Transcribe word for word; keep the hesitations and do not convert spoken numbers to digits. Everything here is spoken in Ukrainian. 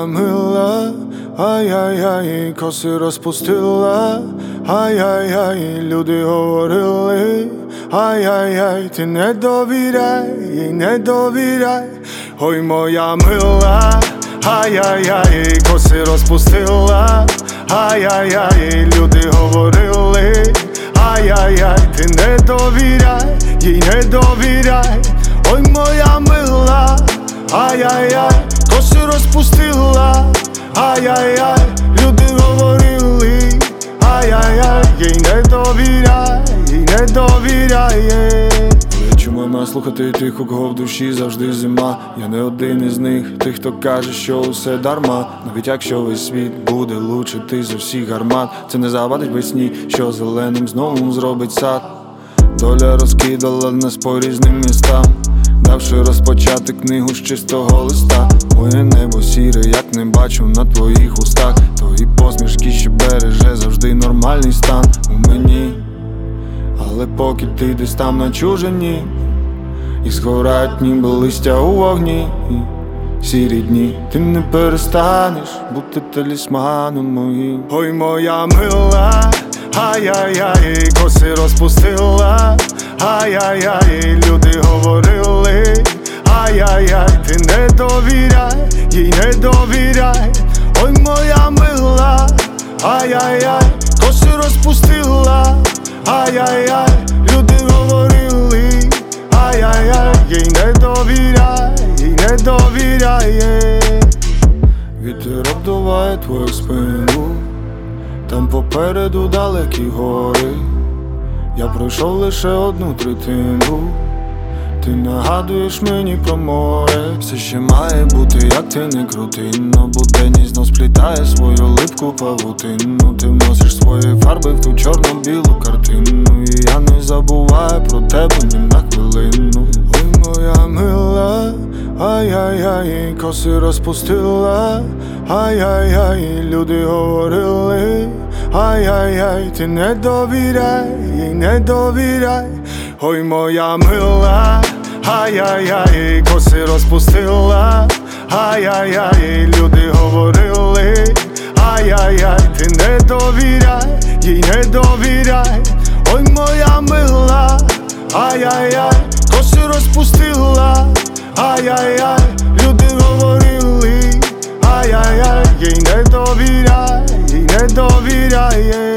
моя мила, ай-яй-яй, коси розпустила, ай-яй-яй, люди говорили, ай-яй-яй, ти не довіряй, їй не довіряй. Ой, моя мила, ай-яй-яй, коси розпустила, ай-яй-яй, люди говорили, ай-яй-яй, ти не довіряй, їй не довіряй. Ой, моя мила, ай-яй-яй, коси розпустила, ай-яй-яй, люди говорили, ай-яй-яй, їй не довіряй, їй не довіряє. Але чому має слухати тих, у кого в душі завжди зима? Я не один із них, тих, хто каже, що усе дарма. Навіть якщо весь світ буде лучити з усіх гармат, це не завадить весні, що зеленим знову зробить сад. Доля розкидала нас по різним містам, давши розпочати книгу з чистого листа. Моє небо сіре, як не бачу на твоїх устах, твої посмішки, що береже завжди нормальний стан у мені. Але поки ти десь там на чужині, і згорають ніби листя у вогні, сірі дні, ти не перестанеш бути талісманом моїм. Ой, моя мила, ай-яй-яй, коси розпустила, ай-яй-яй, люди говорили, ай-яй-яй, ти не довіряй, їй не довіряй. Ой, моя мила, ай-яй-яй, коси розпустила, ай-яй-яй, люди говорили, ай-яй-яй, їй не довіряй, їй не довіряє. Вітер обдуває твою спину, там попереду далекі гори. Я пройшов лише одну третину, ти нагадуєш мені про море. Все ще має бути, як ти не крути, но буденність знов сплітає свою липку павутину. Ти вносиш свої фарби в ту чорно-білу картину, і я не забуваю про тебе ні на хвилину. Ой, моя мила, ай-яй-яй, коси розпустила, ай-яй-яй, люди говорили, ай-яй-яй, ти не довіряй, їй не довіряй. Ой, моя мила, ай-яй-яй, коси розпустила, ай-яй-яй, люди говорили, ай-яй-яй, ти не довіряй, їй не довіряй. Ой, моя мила, ай-яй-яй, коси розпустила, ай-яй-яй, люди говорили, ай-яй-яй, їй не довіряй, їй не довіряє.